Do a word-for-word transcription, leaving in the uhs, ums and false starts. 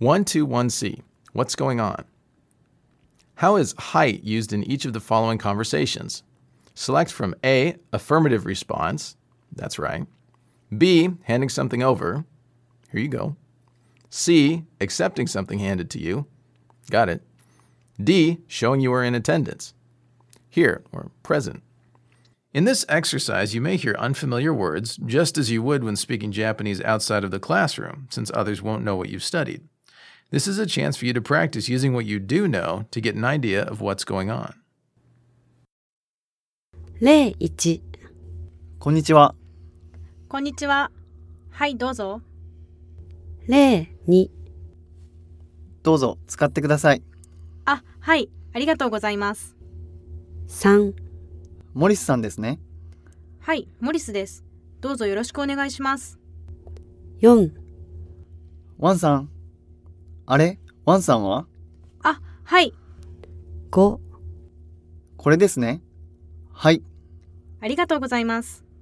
one two one C. What's going on? How is height used in each of the following conversations? Select from A, affirmative response. That's right. B, handing something over. Here you go. C, accepting something handed to you. Got it. D, showing you are in attendance. Here, or present. In this exercise, you may hear unfamiliar words, just as you would when speaking Japanese outside of the classroom, since others won't know what you've studied. This is a chance for you to practice using what you do know to get an idea of what's going on. 例いちこんにちは。 こんにちは。はい、どうぞ。 例にどうぞ使ってください。 あ、はい、ありがとうございます。 さんモリスさんですね。 はい、モリスです。どうぞよろしくお願いします。 よんワンさん。あれワンさんは？ あ、はい。 ごこれですね。はい。 ありがとうございます。